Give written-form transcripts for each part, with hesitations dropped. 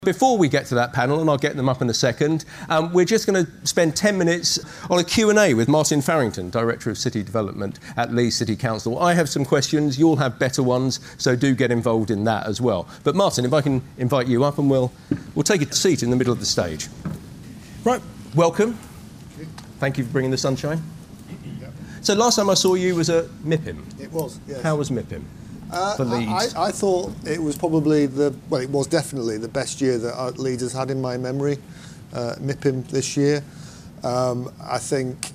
Before we get to that panel, and I'll get them up in a second, we're just going to spend 10 minutes on a Q&A with Martin Farrington, Director of City Development at Leeds City Council. I have some questions, you'll have better ones, so do get involved in that as well. But Martin, if I can invite you up, and we'll take a seat in the middle of the stage. Right, welcome. Thank you for bringing the sunshine. Yep. So last time I saw you was at MIPIM. It was, yes. How was MIPIM? For Leeds? I thought it was probably it was definitely the best year that Leeds has had in my memory, MIPIM this year. I think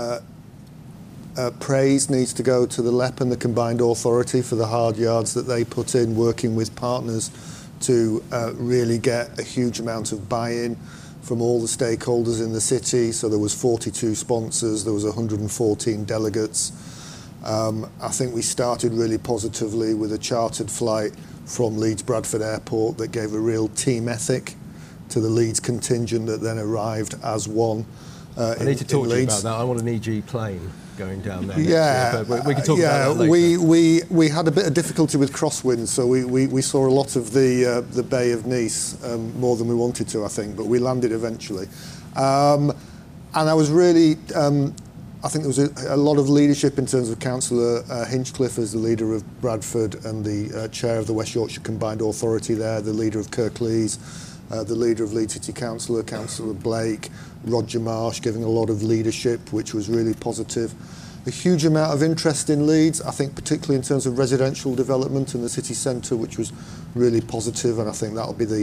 praise needs to go to the LEP and the Combined Authority for the hard yards that they put in, working with partners to really get a huge amount of buy-in from all the stakeholders in the city. So there was 42 sponsors, there was 114 delegates. I think we started really positively with a chartered flight from Leeds Bradford Airport that gave a real team ethic to the Leeds contingent that then arrived as one. I need to talk to you about that. I want an EG plane going down there. Yeah, but we can talk about that later. We had a bit of difficulty with crosswinds, so we saw a lot of the Bay of Nice, more than we wanted to, I think, but we landed eventually. And I was really... I think there was a lot of leadership in terms of Councillor Hinchcliffe as the leader of Bradford and the chair of the West Yorkshire Combined Authority there, the leader of Kirklees, the leader of Leeds City Council, Councillor Blake, Roger Marsh giving a lot of leadership, which was really positive. A huge amount of interest in Leeds, I think particularly in terms of residential development in the city centre, which was really positive, and I think that'll be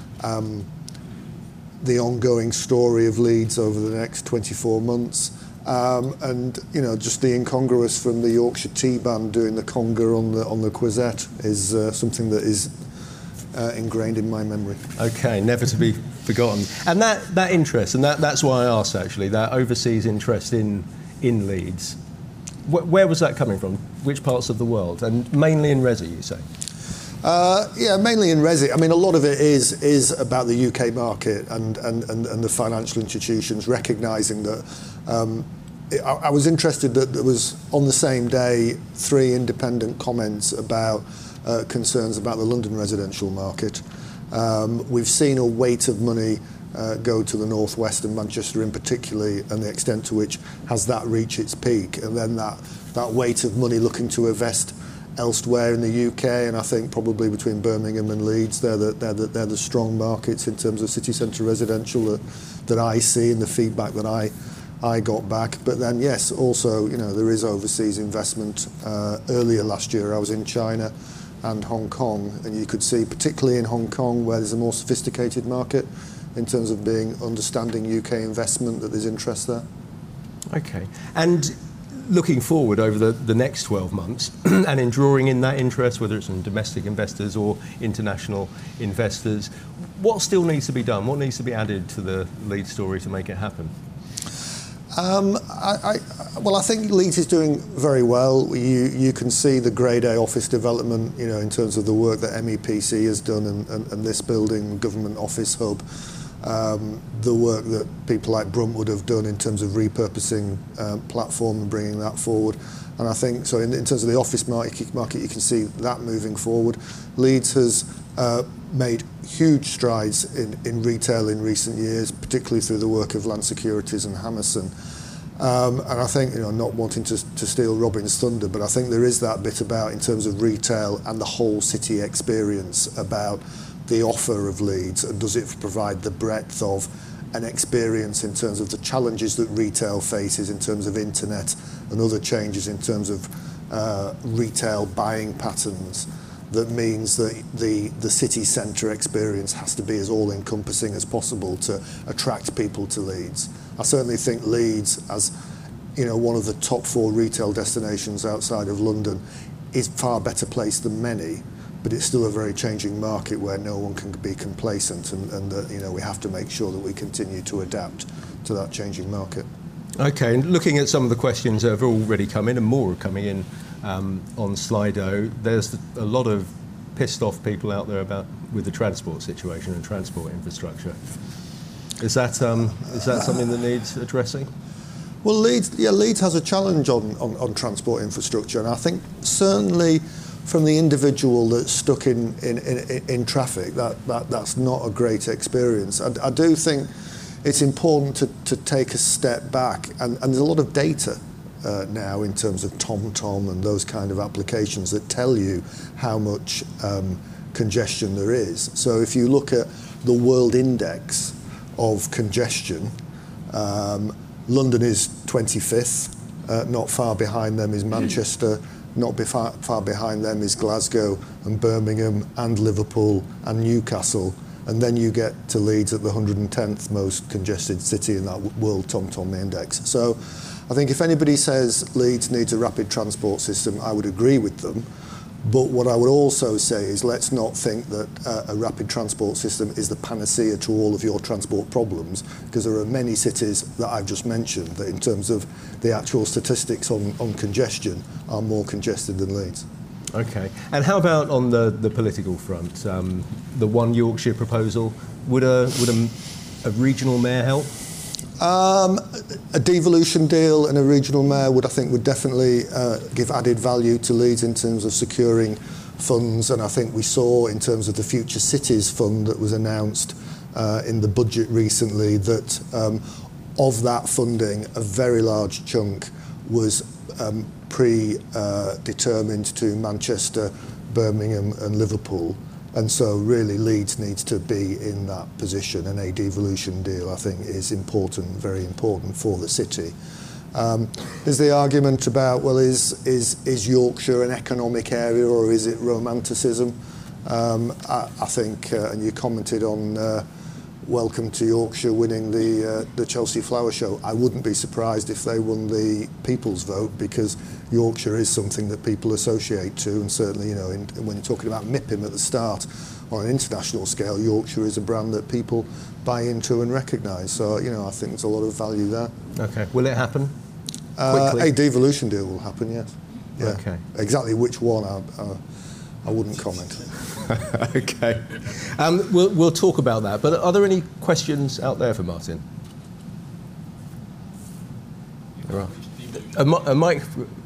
the ongoing story of Leeds over the next 24 months. And you know, just the incongruous from the Yorkshire Tea Band doing the conga on the Quizette is something that is ingrained in my memory. Okay, never to be forgotten. And that interest, and that's why I asked actually, that overseas interest in Leeds. Where was that coming from? Which parts of the world? And mainly in Resi, you say? Yeah, mainly in Resi. I mean, a lot of it is about the UK market and the financial institutions recognising that. I was interested that there was, on the same day, 3 independent comments about concerns about the London residential market. We've seen a weight of money go to the northwest and Manchester in particular, and the extent to which has that reached its peak, and then that weight of money looking to invest elsewhere in the UK, and I think probably between Birmingham and Leeds, they're the strong markets in terms of city centre residential that I see, and the feedback that I got back. But then, yes, also, you know, there is overseas investment. Earlier last year, I was in China and Hong Kong, and you could see, particularly in Hong Kong, where there's a more sophisticated market in terms of understanding UK investment, that there's interest there. Okay. And looking forward over the next 12 months and in drawing in that interest, whether it's from domestic investors or international investors, what still needs to be done? What needs to be added to the Leeds story to make it happen? I think Leeds is doing very well. You can see the Grade A office development, you know, in terms of the work that MEPC has done and this building, Government Office Hub, the work that people like Bruntwood have done in terms of repurposing platform and bringing that forward. And I think, so in terms of the office market, you can see that moving forward. Leeds has made huge strides in retail in recent years, particularly through the work of Land Securities and Hammerson. And I think, you know, not wanting to steal Robin's thunder, but I think there is that bit about, in terms of retail and the whole city experience, about the offer of Leeds, and does it provide the breadth of an experience in terms of the challenges that retail faces in terms of internet and other changes in terms of retail buying patterns, that means that the city centre experience has to be as all-encompassing as possible to attract people to Leeds. I certainly think Leeds, as you know, one of the top 4 retail destinations outside of London, is far better placed than many, but it's still a very changing market where no one can be complacent, and that, you know, we have to make sure that we continue to adapt to that changing market. Okay, and looking at some of the questions that have already come in, and more are coming in on Slido, there's a lot of pissed off people out there with the transport situation and transport infrastructure. Is that something that needs addressing? Well, Leeds has a challenge on transport infrastructure, and I think certainly from the individual that's stuck in traffic, that's not a great experience. I do think it's important to take a step back, and there's a lot of data now in terms of TomTom and those kind of applications that tell you how much congestion there is. So if you look at the World Index of congestion, London is 25th, not far behind them is Manchester, not far behind them is Glasgow and Birmingham and Liverpool and Newcastle, and then you get to Leeds at the 110th most congested city in that World TomTom Index. So I think if anybody says Leeds needs a rapid transport system, I would agree with them. But what I would also say is let's not think that a rapid transport system is the panacea to all of your transport problems, because there are many cities that I've just mentioned that in terms of the actual statistics on congestion are more congested than Leeds. Okay. And how about on the political front? The One Yorkshire proposal, would a regional mayor help? A devolution deal and a regional mayor would definitely give added value to Leeds in terms of securing funds, and I think we saw in terms of the Future Cities Fund that was announced in the budget recently that of that funding a very large chunk was predetermined to Manchester, Birmingham and Liverpool. And so really Leeds needs to be in that position, and a devolution deal I think is important, very important for the city. There's the argument about, well, is Yorkshire an economic area or is it romanticism? I think, and you commented on Welcome to Yorkshire winning the Chelsea Flower Show. I wouldn't be surprised if they won the people's vote, because Yorkshire is something that people associate to, and certainly, when you're talking about MIPIM at the start, on an international scale, Yorkshire is a brand that people buy into and recognise. So, I think there's a lot of value there. Okay. Will it happen? Quickly? A devolution deal will happen, yes. Yeah. Okay. Exactly which one, I wouldn't comment. Okay. We'll talk about that. But are there any questions out there for Martin? There are. A mic.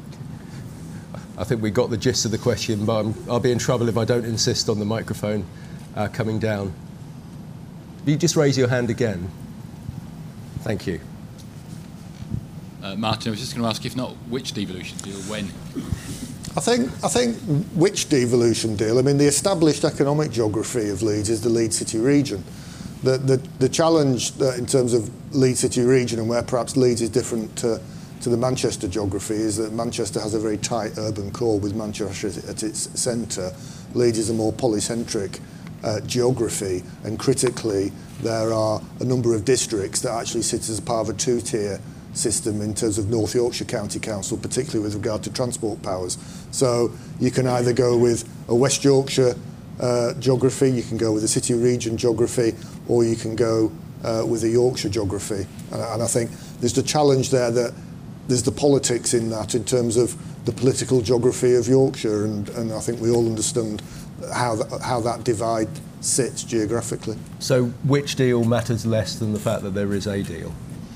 I think we got the gist of the question, but I'll be in trouble if I don't insist on the microphone coming down. Will you just raise your hand again? Thank you. Martin, I was just going to ask, if not which devolution deal, when? I think which devolution deal? I mean, the established economic geography of Leeds is the Leeds City region. The challenge in terms of Leeds City region, and where perhaps Leeds is different to the Manchester geography, is that Manchester has a very tight urban core with Manchester at its centre. Leeds is a more polycentric geography, and critically there are a number of districts that actually sit as part of a two-tier system in terms of North Yorkshire County Council, particularly with regard to transport powers. So you can either go with a West Yorkshire geography, you can go with a city region geography, or you can go with a Yorkshire geography. And I think there's the challenge there that there's the politics in that in terms of the political geography of Yorkshire, and I think we all understand how that divide sits geographically. So which deal matters less than the fact that there is a deal?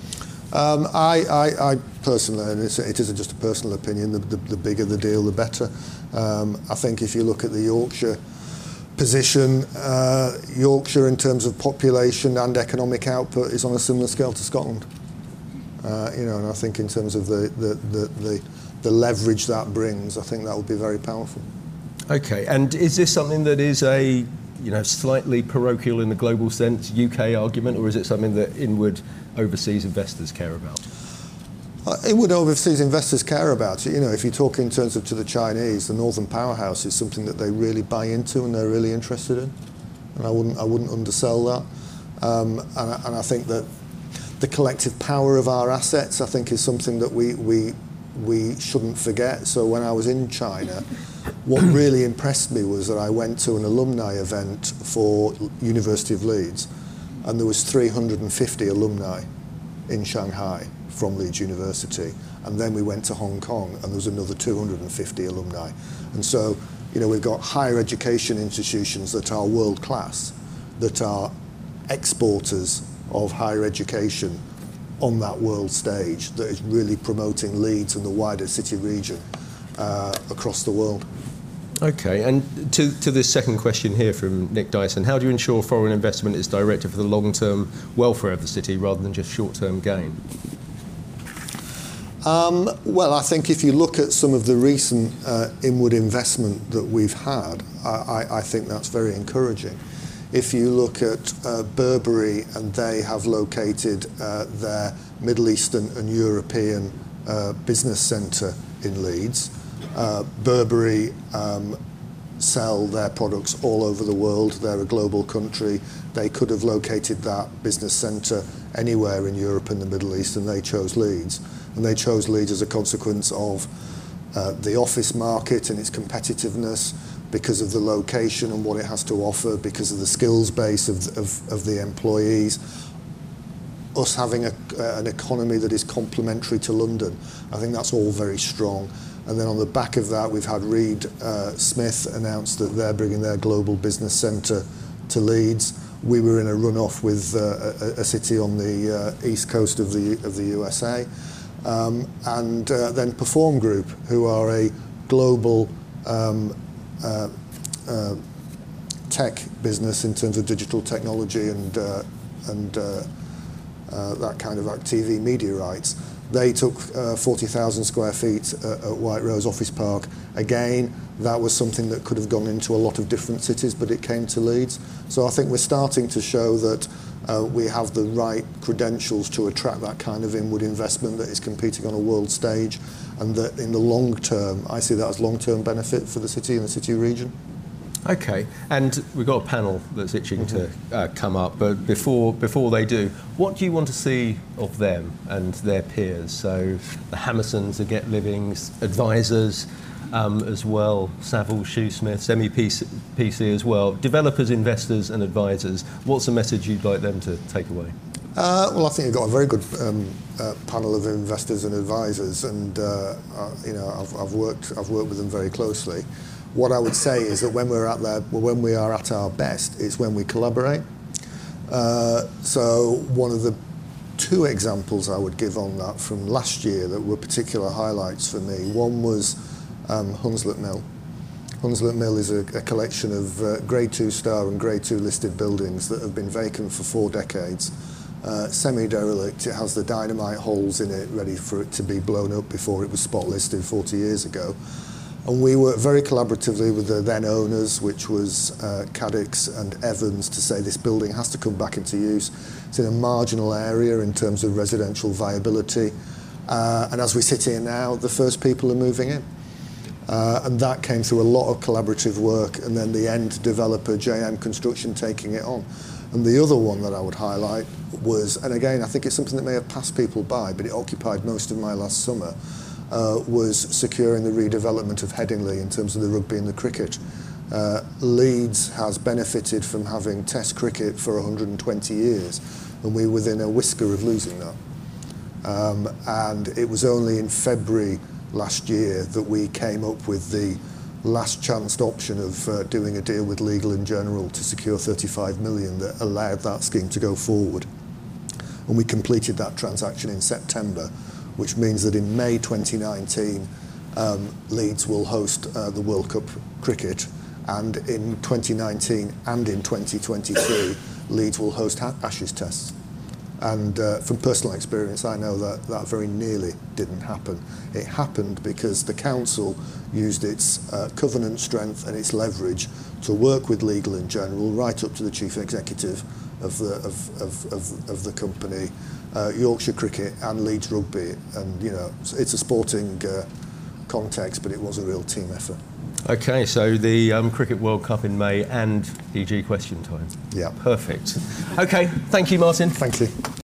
I personally, and it isn't just a personal opinion, the bigger the deal, the better. I think if you look at the Yorkshire position, Yorkshire in terms of population and economic output is on a similar scale to Scotland. And I think in terms of the leverage that brings, I think that would be very powerful. Okay, and is this something that is a slightly parochial in the global sense UK argument, or is it something that inward overseas investors care about? Inward overseas investors care about it. If you talk in terms of to the Chinese, the Northern Powerhouse is something that they really buy into and they're really interested in, and I wouldn't undersell that. And I think that the collective power of our assets, I think, is something that we shouldn't forget. So when I was in China, what really impressed me was that I went to an alumni event for University of Leeds, and there was 350 alumni in Shanghai from Leeds University, and then we went to Hong Kong and there was another 250 alumni. And so, we've got higher education institutions that are world class, that are exporters of higher education on that world stage, that is really promoting Leeds and the wider city region across the world. Okay, and to this second question here from Nick Dyson, how do you ensure foreign investment is directed for the long-term welfare of the city rather than just short-term gain? Well, I think if you look at some of the recent inward investment that we've had, I think that's very encouraging. If you look at Burberry, and they have located their Middle Eastern and European business centre in Leeds. Burberry sell their products all over the world. They're a global country. They could have located that business centre anywhere in Europe and the Middle East, and they chose Leeds. And they chose Leeds as a consequence of the office market and its competitiveness, because of the location and what it has to offer, because of the skills base of the employees. Us having an economy that is complementary to London, I think that's all very strong. And then on the back of that, we've had Reed Smith announce that they're bringing their global business centre to Leeds. We were in a runoff with a city on the east coast of the USA. And then Perform Group, who are a global tech business in terms of digital technology and that kind of TV media rights. They took 40,000 square feet at White Rose Office Park. Again, that was something that could have gone into a lot of different cities, but it came to Leeds. So I think we're starting to show that we have the right credentials to attract that kind of inward investment that is competing on a world stage, and that in the long term, I see that as long-term benefit for the city and the city region. Okay, and we've got a panel that's itching to come up, but before they do, what do you want to see of them and their peers? So the Hammersons, the Get Livings, advisors as well, Savills, Shoesmiths, MEPC as well, developers, investors and advisors. What's the message you'd like them to take away? Well, I think you've got a very good panel of investors and advisors, and you know, I've worked with them very closely. What I would say is that when we are at our best, it's when we collaborate. So one of the two examples I would give on that from last year that were particular highlights for me. One was Hunslet Mill. Hunslet Mill is a collection of Grade 2 star and Grade 2 listed buildings that have been vacant for 4 decades. Semi-derelict, it has the dynamite holes in it ready for it to be blown up before it was spot listed 40 years ago. And we worked very collaboratively with the then owners, which was Cadix and Evans, to say this building has to come back into use. It's in a marginal area in terms of residential viability. And as we sit here now, the first people are moving in. And that came through a lot of collaborative work, and then the end developer, JM Construction, taking it on. And the other one that I would highlight was, and again, I think it's something that may have passed people by, but it occupied most of my last summer, was securing the redevelopment of Headingley in terms of the rugby and the cricket. Leeds has benefited from having Test cricket for 120 years, and we're within a whisker of losing that. And it was only in February last year that we came up with the last chanced option of doing a deal with Legal & General to secure 35 million that allowed that scheme to go forward. And we completed that transaction in September, which means that in May 2019, Leeds will host the World Cup cricket, and in 2019 and in 2023, Leeds will host Ashes tests. And from personal experience, I know that that very nearly didn't happen. It happened because the council used its covenant strength and its leverage to work with Legal & General right up to the chief executive of the company, Yorkshire Cricket and Leeds Rugby. And you know, it's a sporting context, but it was a real team effort. Okay, so the Cricket World Cup in May and EG question time. Yeah. Perfect. Okay, thank you, Martin. Thank you.